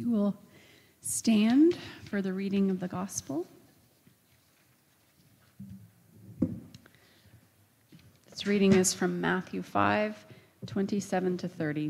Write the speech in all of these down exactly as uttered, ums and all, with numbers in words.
you will stand for the reading of the gospel. This reading is from Matthew five, twenty-seven to thirty.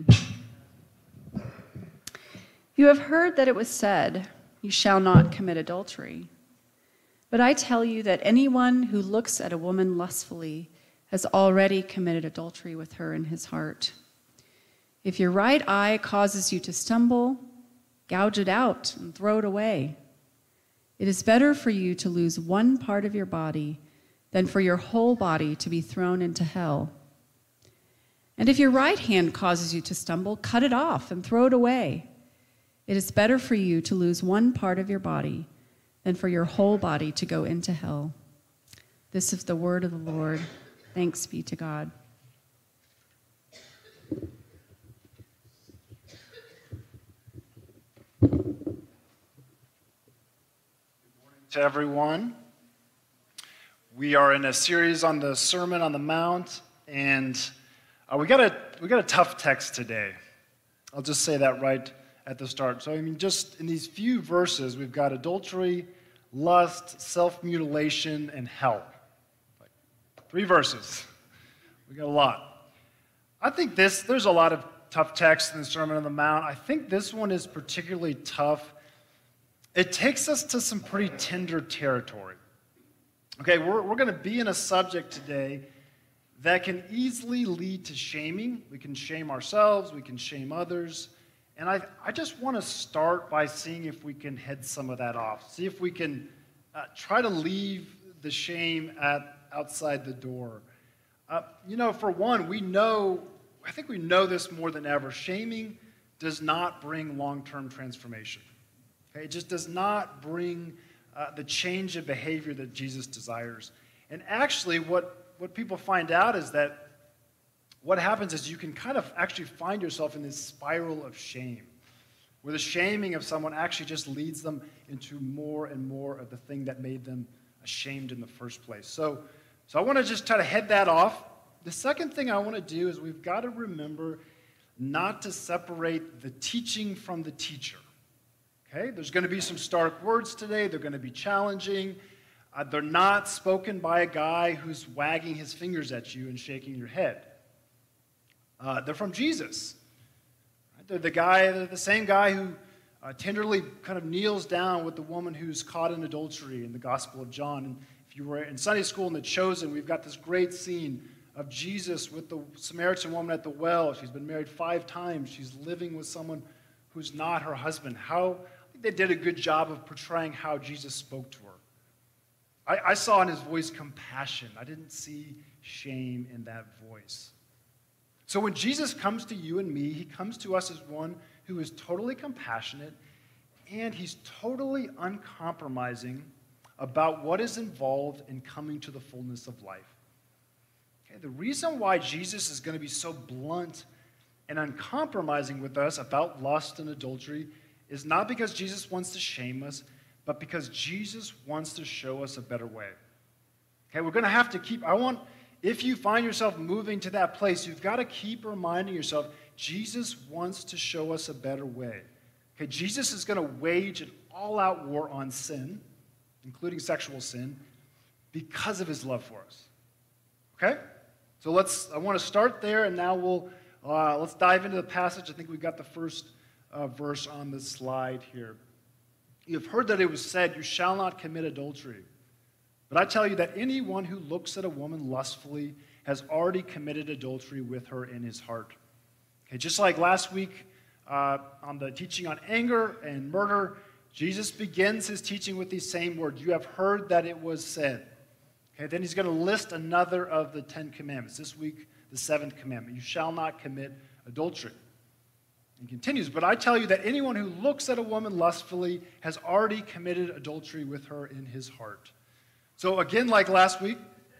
You have heard that it was said, "You shall not commit adultery." But I tell you that anyone who looks at a woman lustfully has already committed adultery with her in his heart. If your right eye causes you to stumble, gouge it out and throw it away. It is better for you to lose one part of your body than for your whole body to be thrown into hell. And if your right hand causes you to stumble, cut it off and throw it away. It is better for you to lose one part of your body than for your whole body to go into hell. This is the word of the Lord. Thanks be to God. To everyone. We are in a series on the Sermon on the Mount, and uh, we got a we got a tough text today. I'll just say that right at the start. So I mean, just in these few verses, we've got adultery, lust, self-mutilation, and hell. Like, three verses. We got a lot. I think this there's a lot of tough texts in the Sermon on the Mount. I think this one is particularly tough. It takes us to some pretty tender territory. Okay, we're, we're going to be in a subject today that can easily lead to shaming. We can shame ourselves, we can shame others. And I, I just want to start by seeing if we can head some of that off. See if we can uh, try to leave the shame at outside the door. Uh, you know, for one, we know, I think we know this more than ever. Shaming does not bring long-term transformation. It just does not bring uh, the change of behavior that Jesus desires. And actually, what, what people find out is that what happens is you can kind of actually find yourself in this spiral of shame, where the shaming of someone actually just leads them into more and more of the thing that made them ashamed in the first place. So, so I want to just try to head that off. The second thing I want to do is we've got to remember not to separate the teaching from the teacher. Okay, there's going to be some stark words today. They're going to be challenging. Uh, they're not spoken by a guy who's wagging his fingers at you and shaking your head. Uh, they're from Jesus. Right? They're the guy, they're the same guy who uh, tenderly kind of kneels down with the woman who's caught in adultery in the Gospel of John. And if you were in Sunday school in The Chosen, we've got this great scene of Jesus with the Samaritan woman at the well. She's been married five times. She's living with someone who's not her husband. How they did a good job of portraying how Jesus spoke to her. I, I saw in his voice compassion. I didn't see shame in that voice. So when Jesus comes to you and me, he comes to us as one who is totally compassionate, and he's totally uncompromising about what is involved in coming to the fullness of life. Okay, the reason why Jesus is going to be so blunt and uncompromising with us about lust and adultery is not because Jesus wants to shame us, but because Jesus wants to show us a better way. Okay, we're going to have to keep, I want, if you find yourself moving to that place, you've got to keep reminding yourself, Jesus wants to show us a better way. Okay, Jesus is going to wage an all-out war on sin, including sexual sin, because of his love for us. Okay? So let's, I want to start there, and now we'll, uh, let's dive into the passage. I think we've got the first Uh, verse on the slide here. You have heard that it was said, "You shall not commit adultery." But I tell you that anyone who looks at a woman lustfully has already committed adultery with her in his heart. Okay, just like last week uh, on the teaching on anger and murder, Jesus begins his teaching with these same words. You have heard that it was said. Okay, then he's going to list another of the Ten Commandments. This week, the seventh commandment. You shall not commit adultery. He continues, but I tell you that anyone who looks at a woman lustfully has already committed adultery with her in his heart. So again, like last week,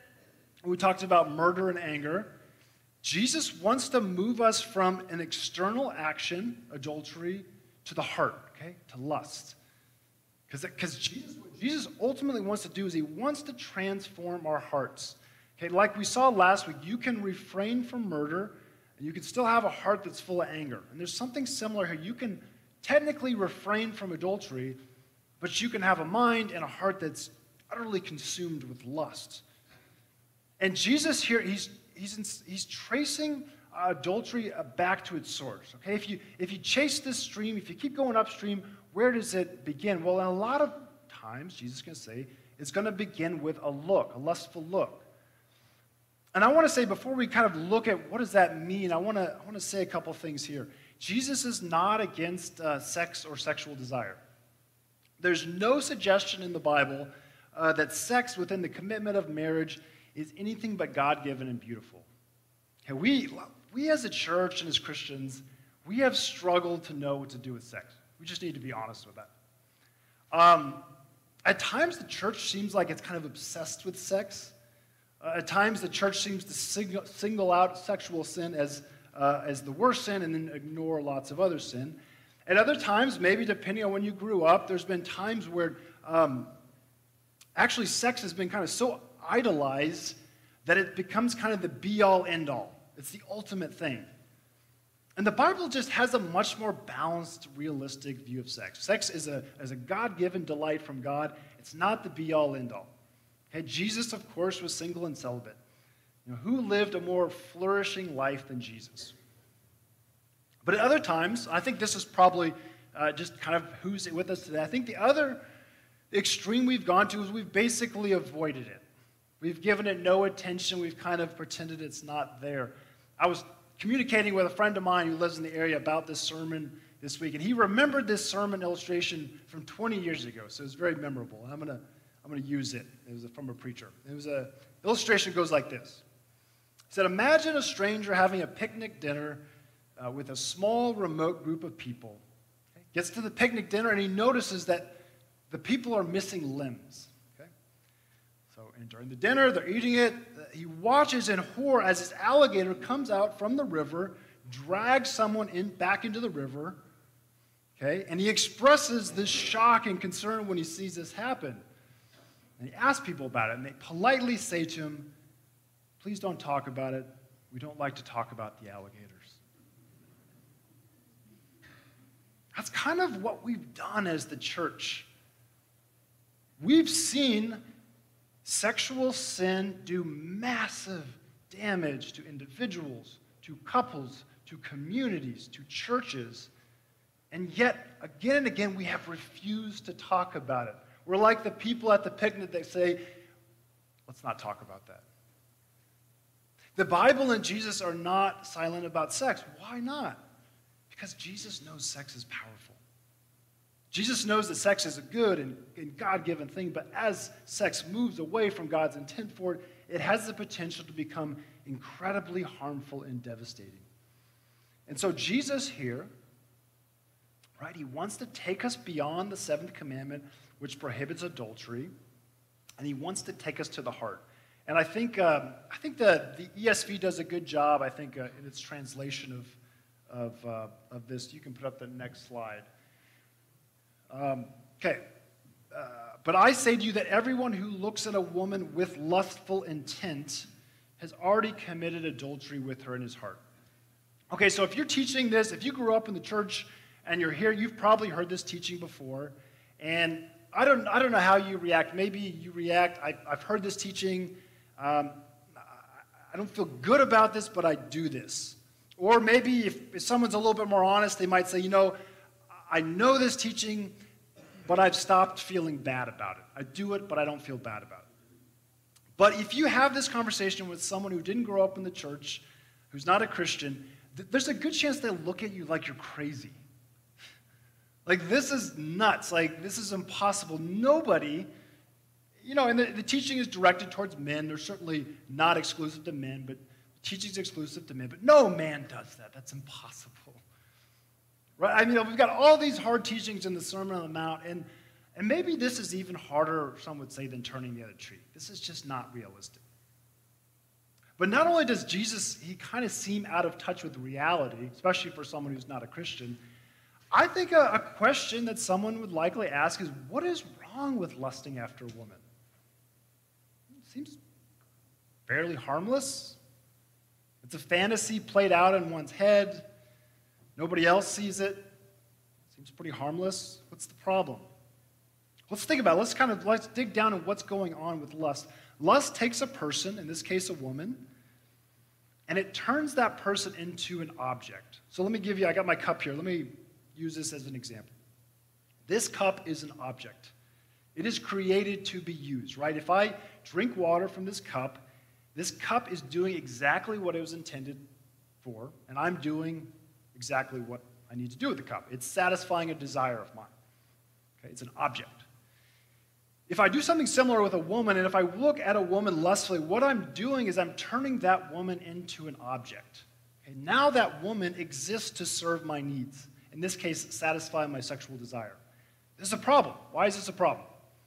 we talked about murder and anger. Jesus wants to move us from an external action, adultery, to the heart, okay, to lust. Because Jesus, what Jesus ultimately wants to do is he wants to transform our hearts. Okay, like we saw last week, you can refrain from murder, and you can still have a heart that's full of anger. And there's something similar here. You can technically refrain from adultery, but you can have a mind and a heart that's utterly consumed with lust. And Jesus here, he's, he's, in, he's tracing uh, adultery uh, back to its source. Okay, if you, if you chase this stream, if you keep going upstream, where does it begin? Well, in a lot of times, Jesus is going to say, it's going to begin with a look, a lustful look. And I want to say, before we kind of look at what does that mean, I want to, I want to say a couple things here. Jesus is not against uh, sex or sexual desire. There's no suggestion in the Bible uh, that sex within the commitment of marriage is anything but God-given and beautiful. Okay, we, we as a church and as Christians, we have struggled to know what to do with sex. We just need to be honest with that. Um, at times, the church seems like it's kind of obsessed with sex. Uh, at times, the church seems to single, single out sexual sin as, uh, as the worst sin and then ignore lots of other sin. At other times, maybe depending on when you grew up, there's been times where um, actually sex has been kind of so idolized that it becomes kind of the be-all, end-all. It's the ultimate thing. And the Bible just has a much more balanced, realistic view of sex. Sex is a, is a God-given delight from God. It's not the be-all, end-all. Okay, Jesus, of course, was single and celibate. You know, who lived a more flourishing life than Jesus? But at other times, I think this is probably uh, just kind of who's with us today. I think the other extreme we've gone to is we've basically avoided it. We've given it no attention. We've kind of pretended it's not there. I was communicating with a friend of mine who lives in the area about this sermon this week, and he remembered this sermon illustration from twenty years ago, so it's very memorable, and I'm going to I'm going to use it. It was from a preacher. It was a illustration goes like this. He said, imagine a stranger having a picnic dinner uh, with a small remote group of people. Okay? Gets to the picnic dinner and he notices that the people are missing limbs. Okay? So and during the dinner, they're eating it. He watches in horror as this alligator comes out from the river, drags someone in back into the river. Okay? And he expresses this shock and concern when he sees this happen. And he asks people about it, and they politely say to him, please don't talk about it. We don't like to talk about the alligators. That's kind of what we've done as the church. We've seen sexual sin do massive damage to individuals, to couples, to communities, to churches, and yet, again and again, we have refused to talk about it. We're like the people at the picnic that say, let's not talk about that. The Bible and Jesus are not silent about sex. Why not? Because Jesus knows sex is powerful. Jesus knows that sex is a good and, and God-given thing, but as sex moves away from God's intent for it, it has the potential to become incredibly harmful and devastating. And so Jesus here, right, he wants to take us beyond the seventh commandment, which prohibits adultery, and he wants to take us to the heart. And I think um, I think the, the E S V does a good job, I think, uh, in its translation of, of, uh, of this. You can put up the next slide. Um, okay. Uh, but I say to you that everyone who looks at a woman with lustful intent has already committed adultery with her in his heart. Okay, so if you're teaching this, if you grew up in the church and you're here, you've probably heard this teaching before. And I don't, I don't know how you react. Maybe you react, I, I've heard this teaching. Um, I don't feel good about this, but I do this. Or maybe if, if someone's a little bit more honest, they might say, you know, I know this teaching, but I've stopped feeling bad about it. I do it, but I don't feel bad about it. But if you have this conversation with someone who didn't grow up in the church, who's not a Christian, th- there's a good chance they'll look at you like you're crazy. Like, this is nuts. Like, this is impossible. Nobody, you know, and the, the teaching is directed towards men. They're certainly not exclusive to men, but the teaching is exclusive to men. But no man does that. That's impossible. Right? I mean, we've got all these hard teachings in the Sermon on the Mount, and, and maybe this is even harder, some would say, than turning the other cheek. This is just not realistic. But not only does Jesus, he kind of seem out of touch with reality, especially for someone who's not a Christian, I think a, a question that someone would likely ask is, what is wrong with lusting after a woman? It seems fairly harmless. It's a fantasy played out in one's head. Nobody else sees it. It Seems pretty harmless. What's the problem? Let's think about it. Let's kind of let's dig down on what's going on with lust. Lust takes a person, in this case a woman, and it turns that person into an object. So let me give you, I got my cup here. Let me use this as an example. This cup is an object. It is created to be used, right? If I drink water from this cup, this cup is doing exactly what it was intended for, and I'm doing exactly what I need to do with the cup. It's satisfying a desire of mine. Okay, it's an object. If I do something similar with a woman, and if I look at a woman lustfully, what I'm doing is I'm turning that woman into an object. Okay, now that woman exists to serve my needs. In this case, satisfy my sexual desire. This is a problem. Why is this a problem?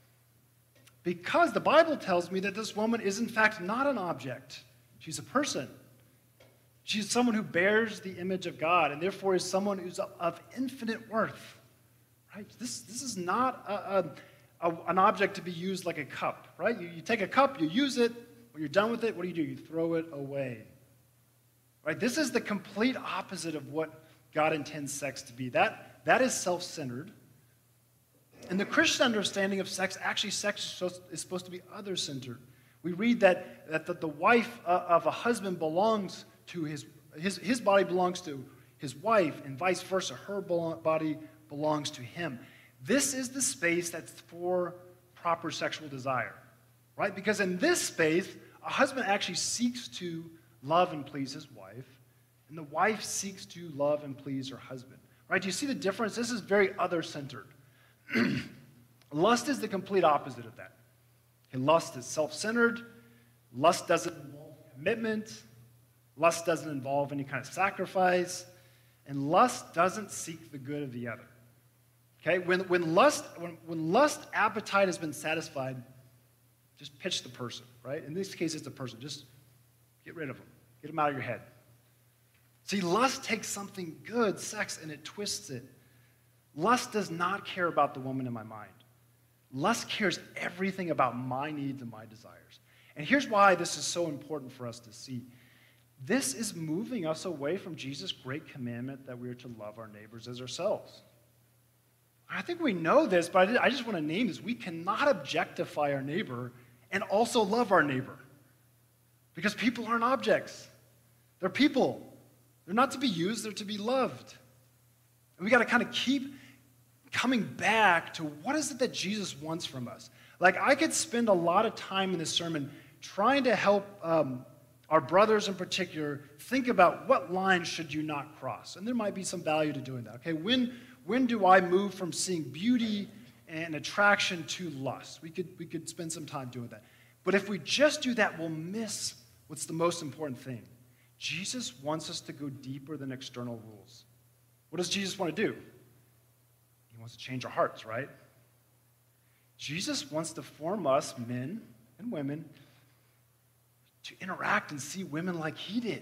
Because the Bible tells me that this woman is in fact not an object. She's a person. She's someone who bears the image of God, and therefore is someone who's of infinite worth. Right? This, this is not a, a A, an object to be used like a cup, right? You, you take a cup, you use it, when you're done with it, what do you do? You throw it away, right? This is the complete opposite of what God intends sex to be. That, that is self-centered. And the Christian understanding of sex, actually sex is supposed, is supposed to be other-centered. We read that, that the, the wife uh, of a husband belongs to his, his, his body belongs to his wife, and vice versa, her body belongs to him. This is the space that's for proper sexual desire, right? Because in this space, a husband actually seeks to love and please his wife, and the wife seeks to love and please her husband, right? Do you see the difference? This is very other-centered. Lust is the complete opposite of that. Okay, lust is self-centered. Lust doesn't involve commitment. Lust doesn't involve any kind of sacrifice. And lust doesn't seek the good of the other. Okay, when, when, lust, when, when lust appetite has been satisfied, just pitch the person, right? In this case, it's a person. Just get rid of them. Get them out of your head. See, lust takes something good, sex, and it twists it. Lust does not care about the woman in my mind. Lust cares everything about my needs and my desires. And here's why this is so important for us to see. This is moving us away from Jesus' great commandment that we are to love our neighbors as ourselves. I think we know this, but I just want to name this. We cannot objectify our neighbor and also love our neighbor. Because people aren't objects. They're people. They're not to be used, they're to be loved. And we got to kind of keep coming back to what is it that Jesus wants from us. Like, I could spend a lot of time in this sermon trying to help um, our brothers in particular think about what lines should you not cross. And there might be some value to doing that. Okay, when... When do I move from seeing beauty and attraction to lust? We could, we could spend some time doing that. But if we just do that, we'll miss what's the most important thing. Jesus wants us to go deeper than external rules. What does Jesus want to do? He wants to change our hearts, right? Jesus wants to form us, men and women, to interact and see women like he did.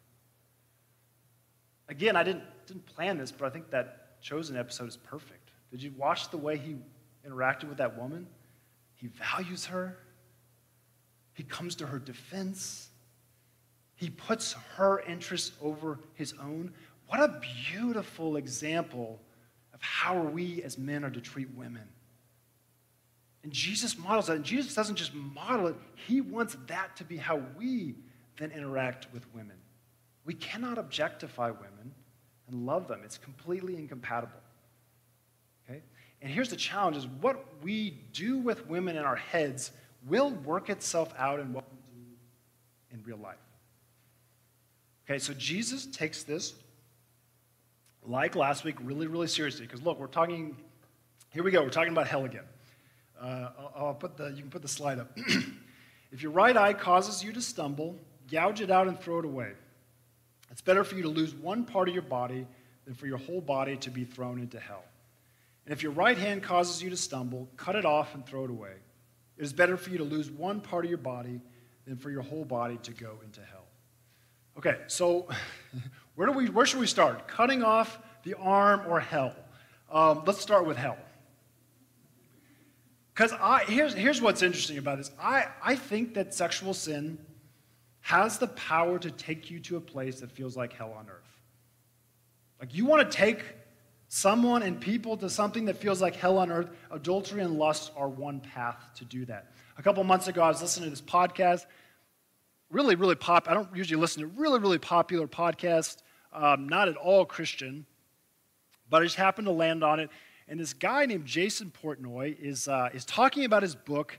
Again, I didn't, didn't plan this, but I think that Chosen episode is perfect. Did you watch the way he interacted with that woman? He values her. He comes to her defense. He puts her interests over his own. What a beautiful example of how we as men are to treat women. And Jesus models that. And Jesus doesn't just model it. He wants that to be how we then interact with women. We cannot objectify women and love them. It's completely incompatible. Okay? And here's the challenge is what we do with women in our heads will work itself out in what we do in real life. Okay, so Jesus takes this, like last week, really, really seriously. Because look, we're talking, here we go, we're talking about hell again. Uh, I'll, I'll put the, you can put the slide up. If your right eye causes you to stumble, gouge it out and throw it away. It's better for you to lose one part of your body than for your whole body to be thrown into hell. And if your right hand causes you to stumble, cut it off and throw it away. It is better for you to lose one part of your body than for your whole body to go into hell. Okay, so where do we? Where should we start? Cutting off the arm or hell? Um, let's start with hell. Because I here's here's what's interesting about this. I I think that sexual sin has the power to take you to a place that feels like hell on earth. Like, you want to take someone and people to something that feels like hell on earth, adultery and lust are one path to do that. A couple months ago, I was listening to this podcast, really, really pop. I don't usually listen to really, really popular podcasts, um, not at all Christian, but I just happened to land on it. And this guy named Jason Portnoy is, uh, is talking about his book,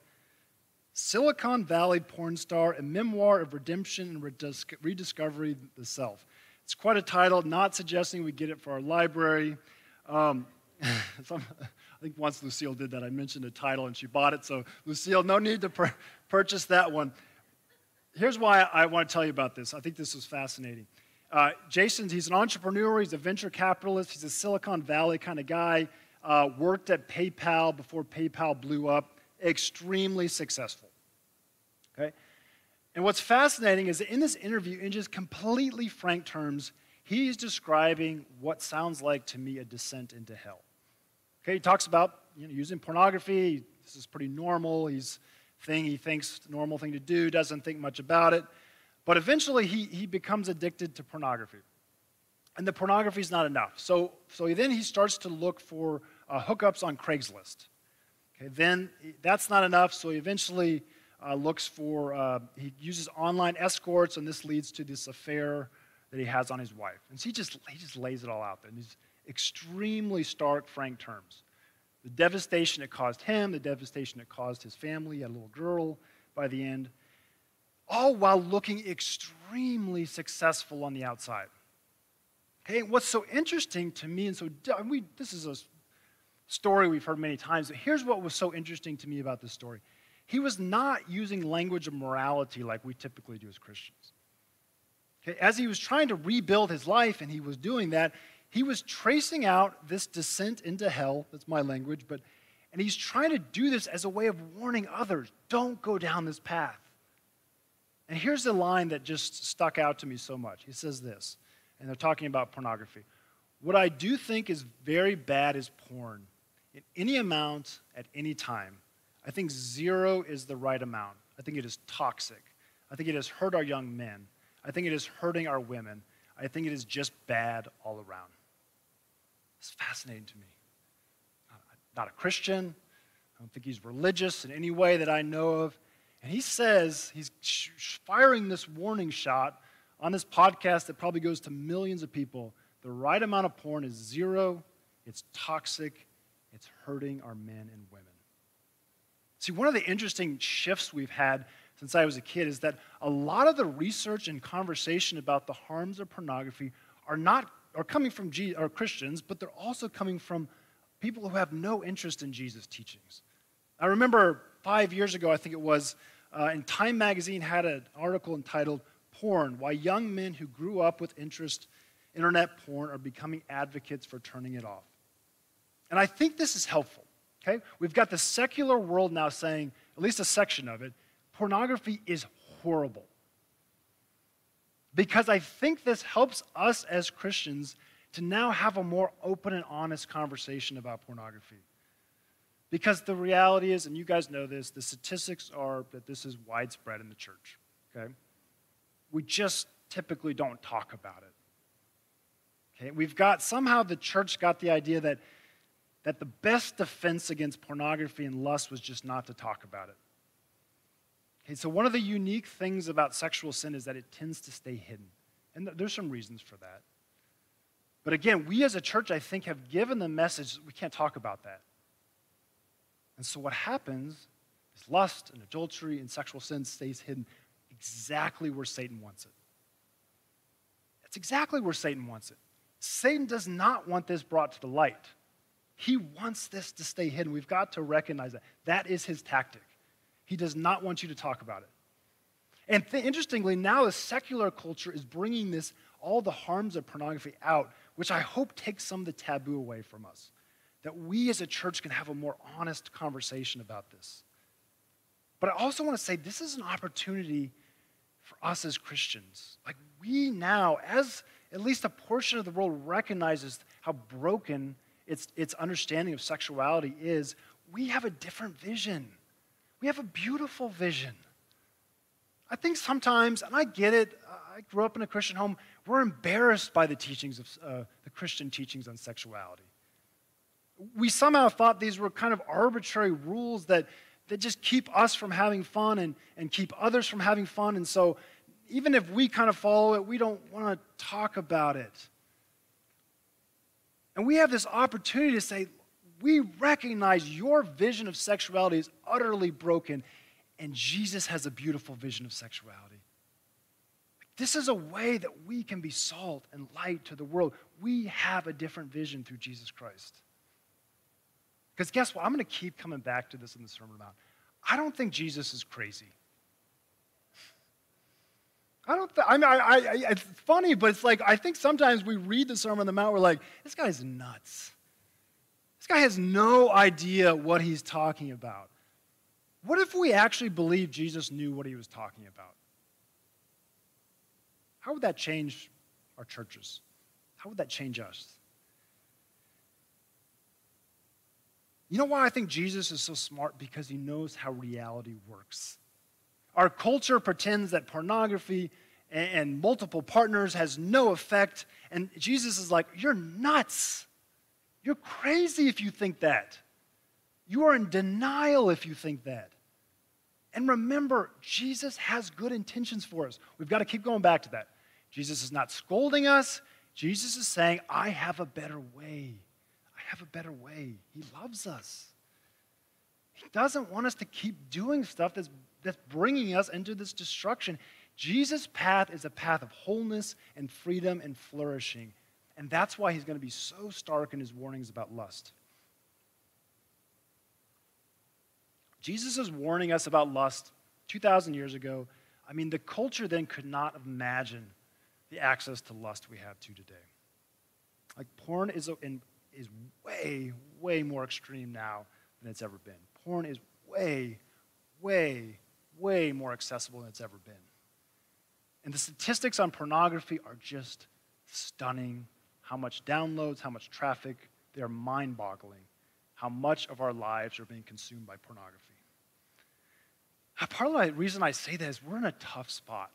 Silicon Valley Porn Star, A Memoir of Redemption and Redis- Rediscovery the Self. It's quite a title, not suggesting we get it for our library. Um, some, I think once Lucille did that, I mentioned a title and she bought it. So Lucille, no need to pur- purchase that one. Here's why I want to tell you about this. I think this is fascinating. Uh, Jason, he's an entrepreneur, he's a venture capitalist, he's a Silicon Valley kind of guy, uh, worked at PayPal before PayPal blew up, extremely successful. Okay? And what's fascinating is that in this interview, in just completely frank terms, he's describing what sounds like to me a descent into hell. Okay, he talks about you know, using pornography. This is pretty normal. He's thing he thinks the normal thing to do, doesn't think much about it. But eventually he, he becomes addicted to pornography. And the pornography is not enough. So, so then he starts to look for uh, hookups on Craigslist. Okay, then that's not enough, so he eventually uh, looks for, uh, he uses online escorts, and this leads to this affair that he has on his wife. And so he just, he just lays it all out there in these extremely stark, frank terms. The devastation it caused him, the devastation it caused his family, he had a little girl by the end, all while looking extremely successful on the outside. Okay, and what's so interesting to me, and so we, this is a story we've heard many times, but here's what was so interesting to me about this story. He was not using language of morality like we typically do as Christians. Okay, as he was trying to rebuild his life, and he was doing that, he was tracing out this descent into hell, that's my language, but, and he's trying to do this as a way of warning others, don't go down this path. And here's the line that just stuck out to me so much. He says this, and they're talking about pornography. What I do think is very bad is porn. In any amount, at any time. I think zero is the right amount. I think it is toxic. I think it has hurt our young men. I think it is hurting our women. I think it is just bad all around. It's fascinating to me. Not a Christian. I don't think he's religious in any way that I know of. And he says, he's firing this warning shot on this podcast that probably goes to millions of people. The right amount of porn is zero. It's toxic. It's hurting our men and women. See, one of the interesting shifts we've had since I was a kid is that a lot of the research and conversation about the harms of pornography are not are coming from G, are Christians, but they're also coming from people who have no interest in Jesus' teachings. I remember five years ago, I think it was, uh, in Time magazine had an article entitled "Porn: Why Young Men Who Grew Up with Interest Internet Porn Are Becoming Advocates for Turning It Off." And I think this is helpful. Okay, we've got the secular world now saying, at least a section of it, pornography is horrible. Because I think this helps us as Christians to now have a more open and honest conversation about pornography. Because the reality is, and you guys know this, the statistics are that this is widespread in the church. Okay? We just typically don't talk about it. Okay? We've got, somehow the church got the idea that, that the best defense against pornography and lust was just not to talk about it. Okay, so one of the unique things about sexual sin is that it tends to stay hidden. And there's some reasons for that. But again, we as a church, I think, have given the message that we can't talk about that. And so what happens is lust and adultery and sexual sin stays hidden exactly where Satan wants it. It's exactly where Satan wants it. Satan does not want this brought to the light. He wants this to stay hidden. We've got to recognize that. That is his tactic. He does not want you to talk about it. And th- interestingly, now the secular culture is bringing this, all the harms of pornography out, which I hope takes some of the taboo away from us. That we as a church can have a more honest conversation about this. But I also want to say this is an opportunity for us as Christians. Like we now, as at least a portion of the world recognizes how broken its, its understanding of sexuality is, we have a different vision. We have a beautiful vision. I think sometimes, and I get it, I grew up in a Christian home, we're embarrassed by the teachings of uh, the Christian teachings on sexuality. We somehow thought these were kind of arbitrary rules that, that just keep us from having fun and, and keep others from having fun. And so even if we kind of follow it, we don't want to talk about it. And we have this opportunity to say, we recognize your vision of sexuality is utterly broken, and Jesus has a beautiful vision of sexuality. This is a way that we can be salt and light to the world. We have a different vision through Jesus Christ. Because guess what? I'm going to keep coming back to this in the Sermon on the Mount. I don't think Jesus is crazy. I don't th- I mean, I, I, it's funny, but it's like, I think sometimes we read the Sermon on the Mount, we're like, this guy's nuts. This guy has no idea what he's talking about. What if we actually believed Jesus knew what he was talking about? How would that change our churches? How would that change us? You know why I think Jesus is so smart? Because he knows how reality works. Our culture pretends that pornography and, and multiple partners has no effect, and Jesus is like, you're nuts. You're crazy if you think that. You are in denial if you think that. And remember, Jesus has good intentions for us. We've got to keep going back to that. Jesus is not scolding us. Jesus is saying, I have a better way. I have a better way. He loves us. He doesn't want us to keep doing stuff that's, that's bringing us into this destruction. Jesus' path is a path of wholeness and freedom and flourishing. And that's why he's going to be so stark in his warnings about lust. Jesus is warning us about lust two thousand years ago. I mean, the culture then could not imagine the access to lust we have to today. Like, porn is, a, in, is way, way more extreme now than it's ever been. Porn is way, way, way more accessible than it's ever been. And the statistics on pornography are just stunning. How much downloads, how much traffic, they are mind-boggling. How much of our lives are being consumed by pornography. Part of the reason I say that is we're in a tough spot.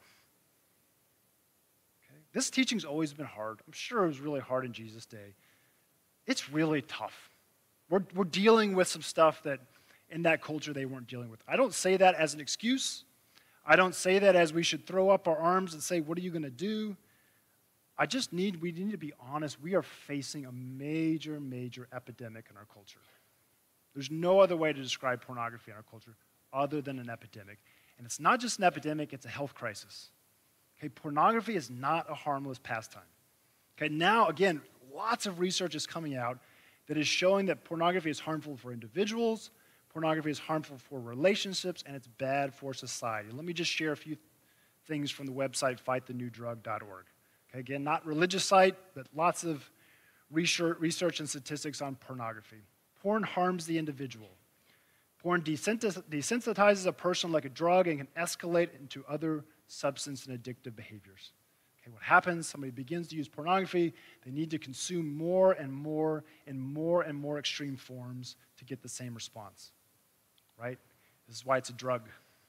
Okay? This teaching's always been hard. I'm sure it was really hard in Jesus' day. It's really tough. We're, we're dealing with some stuff that in that culture they weren't dealing with. I don't say that as an excuse. I don't say that as we should throw up our arms and say, what are you going to do? I just need, we need to be honest. We are facing a major, major epidemic in our culture. There's no other way to describe pornography in our culture other than an epidemic. And it's not just an epidemic, it's a health crisis. Okay, pornography is not a harmless pastime. Okay, now, again, lots of research is coming out that is showing that pornography is harmful for individuals, pornography is harmful for relationships, and it's bad for society. Let me just share a few things from the website fight the new drug dot org. Okay, again, not religious site, but lots of research, research and statistics on pornography. Porn harms the individual. Porn desensitizes a person like a drug and can escalate into other substance and addictive behaviors. Okay, what happens? Somebody begins to use pornography. They need to consume more and more in more and more extreme forms to get the same response, right? This is why it's a drug.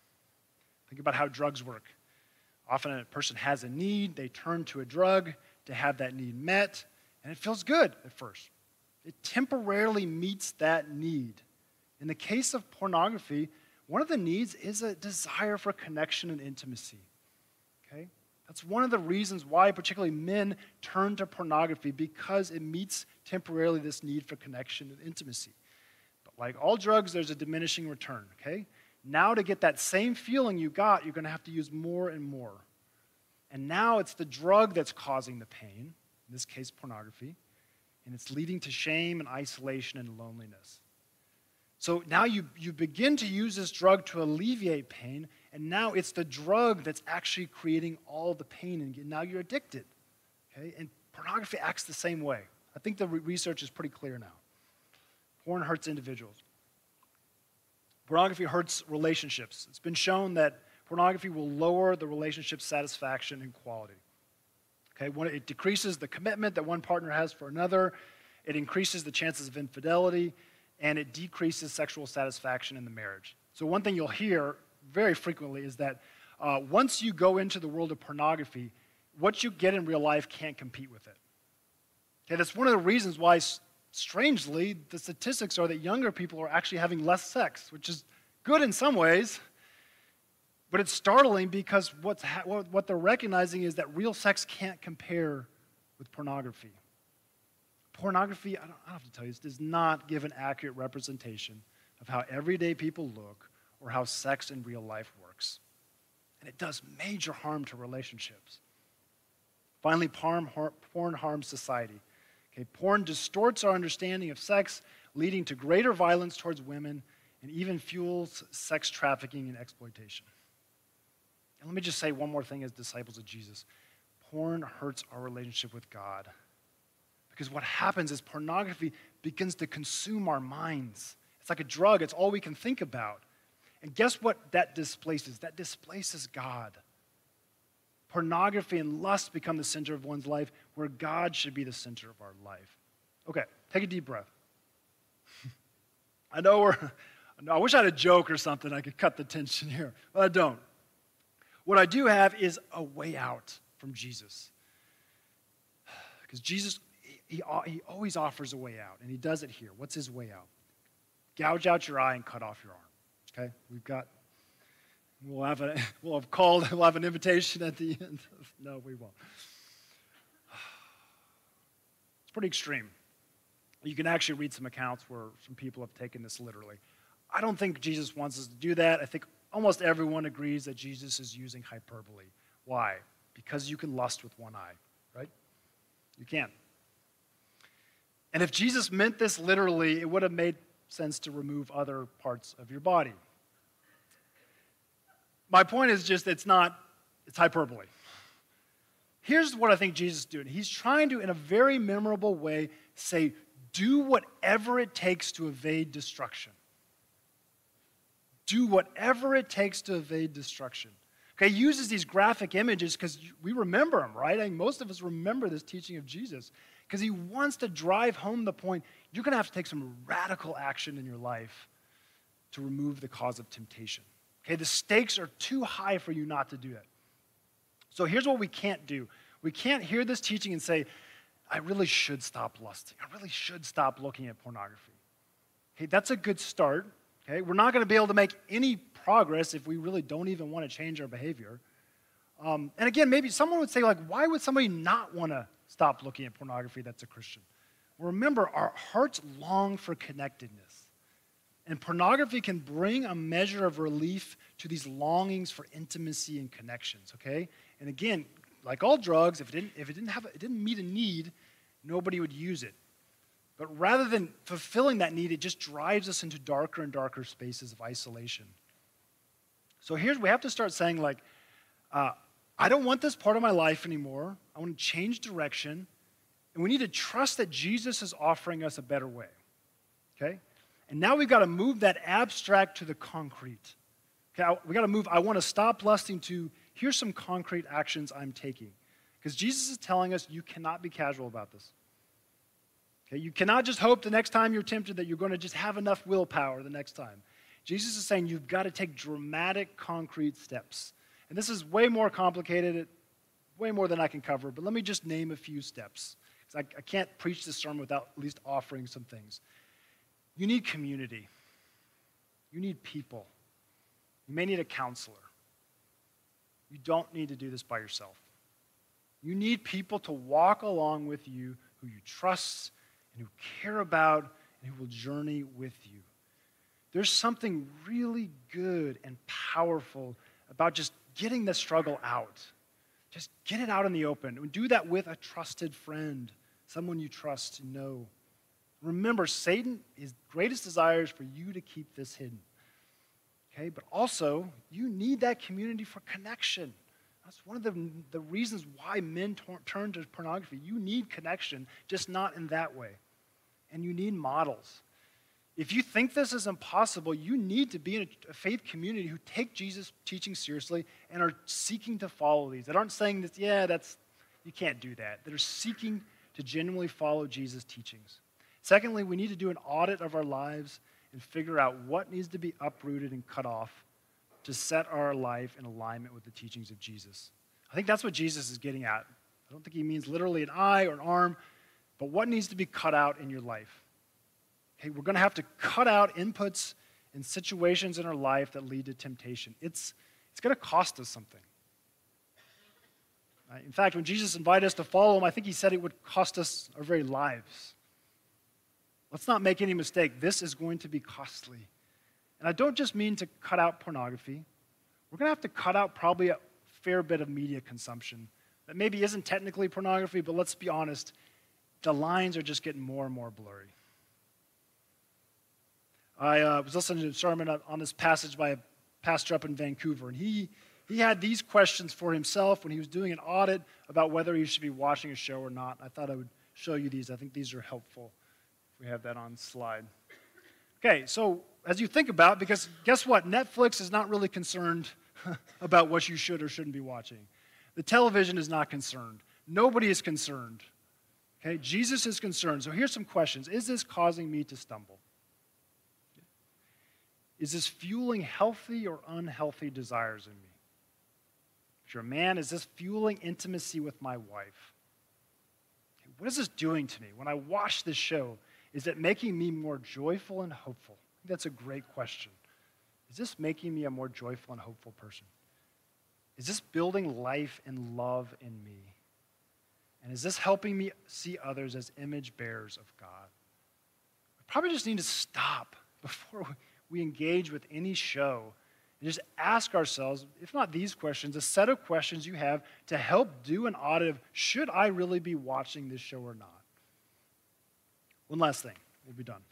Think about how drugs work. Often a person has a need. They turn to a drug to have that need met, and it feels good at first. It temporarily meets that need. In the case of pornography, one of the needs is a desire for connection and intimacy. Okay? That's one of the reasons why particularly men turn to pornography, because it meets temporarily this need for connection and intimacy. But like all drugs, there's a diminishing return, okay? Now to get that same feeling you got, you're going to have to use more and more. And now it's the drug that's causing the pain, in this case pornography, and it's leading to shame and isolation and loneliness. So now you, you begin to use this drug to alleviate pain, and now it's the drug that's actually creating all the pain, and now you're addicted. Okay? And pornography acts the same way. I think the re- research is pretty clear now. Porn hurts individuals. Pornography hurts relationships. It's been shown that pornography will lower the relationship satisfaction and quality. Okay? When it decreases the commitment that one partner has for another, it increases the chances of infidelity, and it decreases sexual satisfaction in the marriage. So one thing you'll hear very frequently is that uh, once you go into the world of pornography, what you get in real life can't compete with it. Okay, that's one of the reasons why strangely, the statistics are that younger people are actually having less sex, which is good in some ways, but it's startling because what's ha- what they're recognizing is that real sex can't compare with pornography. Pornography, I don't, I don't have to tell you, this does not give an accurate representation of how everyday people look or how sex in real life works. And it does major harm to relationships. Finally, porn, porn harms society. Okay, porn distorts our understanding of sex, leading to greater violence towards women and even fuels sex trafficking and exploitation. And let me just say one more thing as disciples of Jesus. Porn hurts our relationship with God. Because what happens is pornography begins to consume our minds. It's like a drug. It's all we can think about. And guess what that displaces? That displaces God. Pornography and lust become the center of one's life, where God should be the center of our life. Okay, take a deep breath. I know we're, I wish I had a joke or something I could cut the tension here, but I don't. What I do have is a way out from Jesus. Because Jesus, he, he always offers a way out, and he does it here. What's his way out? Gouge out your eye and cut off your arm. Okay, we've got, we'll have a, we'll have called, we'll have an invitation at the end. No, we won't. It's pretty extreme. You can actually read some accounts where some people have taken this literally. I don't think Jesus wants us to do that. I think almost everyone agrees that Jesus is using hyperbole. Why? Because you can lust with one eye, right? You can. And if Jesus meant this literally, it would have made sense to remove other parts of your body. My point is just it's not, it's hyperbole. Here's what I think Jesus is doing. He's trying to, in a very memorable way, say, do whatever it takes to evade destruction. Do whatever it takes to evade destruction. Okay, he uses these graphic images because we remember them, right? I mean, most of us remember this teaching of Jesus because he wants to drive home the point you're going to have to take some radical action in your life to remove the cause of temptation. Okay, the stakes are too high for you not to do it. So here's what we can't do. We can't hear this teaching and say, I really should stop lusting. I really should stop looking at pornography. Okay, that's a good start. Okay, we're not going to be able to make any progress if we really don't even want to change our behavior. Um, and again, maybe someone would say, like, why would somebody not want to stop looking at pornography that's a Christian? Well, remember, our hearts long for connectedness. And pornography can bring a measure of relief to these longings for intimacy and connections, okay? And again, like all drugs, if it didn't, if it didn't have, it didn't meet a need, nobody would use it. But rather than fulfilling that need, it just drives us into darker and darker spaces of isolation. So here's, we have to start saying, like, uh, I don't want this part of my life anymore. I want to change direction. And we need to trust that Jesus is offering us a better way, okay? And now we've got to move that abstract to the concrete. Okay, we got to move, I want to stop lusting to, here's some concrete actions I'm taking. Because Jesus is telling us you cannot be casual about this. Okay, you cannot just hope the next time you're tempted that you're going to just have enough willpower the next time. Jesus is saying you've got to take dramatic, concrete steps. And this is way more complicated, way more than I can cover, but let me just name a few steps. Because I, I can't preach this sermon without at least offering some things. You need community. You need people. You may need a counselor. You don't need to do this by yourself. You need people to walk along with you who you trust and who care about and who will journey with you. There's something really good and powerful about just getting the struggle out. Just get it out in the open. And do that with a trusted friend, someone you trust and know. Remember, Satan, his greatest desire is for you to keep this hidden. Okay, but also, you need that community for connection. That's one of the, the reasons why men t- turn to pornography. You need connection, just not in that way. And you need models. If you think this is impossible, you need to be in a, a faith community who take Jesus' teaching seriously and are seeking to follow these. That aren't saying that, yeah, that's, you can't do that. That are seeking to genuinely follow Jesus' teachings. Secondly, we need to do an audit of our lives and figure out what needs to be uprooted and cut off to set our life in alignment with the teachings of Jesus. I think that's what Jesus is getting at. I don't think he means literally an eye or an arm. But what needs to be cut out in your life? Okay, we're going to have to cut out inputs and situations in our life that lead to temptation. It's, it's going to cost us something. Uh, in fact, when Jesus invited us to follow him, I think he said it would cost us our very lives. Let's not make any mistake. This is going to be costly. And I don't just mean to cut out pornography. We're going to have to cut out probably a fair bit of media consumption that maybe isn't technically pornography, but let's be honest, the lines are just getting more and more blurry. I uh, was listening to a sermon on this passage by a pastor up in Vancouver, and he, he had these questions for himself when he was doing an audit about whether he should be watching a show or not. I thought I would show you these. I think these are helpful. If we have that on slide. Okay, so as you think about, because guess what? Netflix is not really concerned about what you should or shouldn't be watching. The television is not concerned. Nobody is concerned. Okay, Jesus is concerned. So here's some questions. Is this causing me to stumble? Is this fueling healthy or unhealthy desires in me? If you're a man, is this fueling intimacy with my wife? Okay, what is this doing to me? When I watch this show, is it making me more joyful and hopeful? I think that's a great question. Is this making me a more joyful and hopeful person? Is this building life and love in me? And is this helping me see others as image bearers of God? We probably just need to stop before we engage with any show and just ask ourselves, if not these questions, a set of questions you have to help do an audit of, should I really be watching this show or not? One last thing, we'll be done.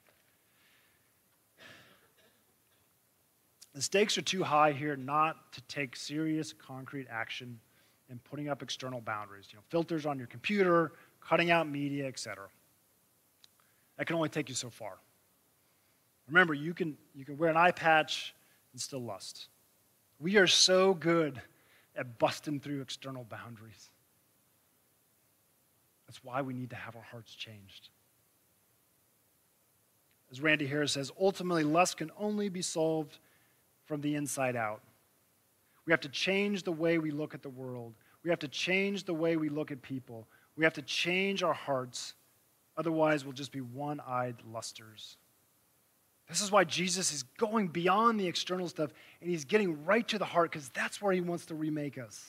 The stakes are too high here not to take serious, concrete action in putting up external boundaries. You know, filters on your computer, cutting out media, et cetera. That can only take you so far. Remember, you can, you can wear an eye patch and still lust. We are so good at busting through external boundaries. That's why we need to have our hearts changed. As Randy Harris says, ultimately, lust can only be solved from the inside out. We have to change the way we look at the world. We have to change the way we look at people. We have to change our hearts. Otherwise, we'll just be one-eyed lusters. This is why Jesus is going beyond the external stuff, and he's getting right to the heart, because that's where he wants to remake us.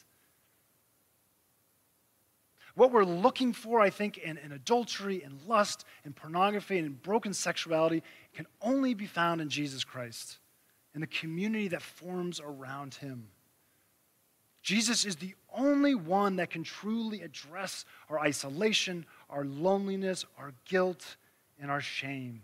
What we're looking for, I think, in, in adultery and lust and pornography and in broken sexuality can only be found in Jesus Christ and the community that forms around him. Jesus is the only one that can truly address our isolation, our loneliness, our guilt, and our shame.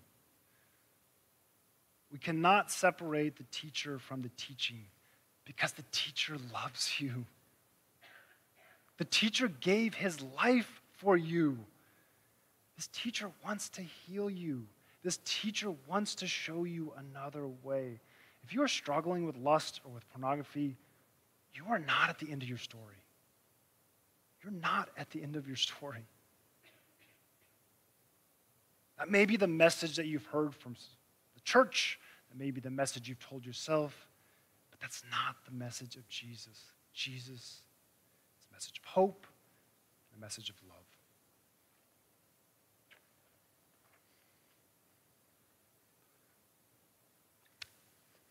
We cannot separate the teacher from the teaching because the teacher loves you. The teacher gave his life for you. This teacher wants to heal you. This teacher wants to show you another way. If you are struggling with lust or with pornography, you are not at the end of your story. You're not at the end of your story. That may be the message that you've heard from the church. That may be the message you've told yourself. But that's not the message of Jesus. Jesus is a message of hope and a message of love.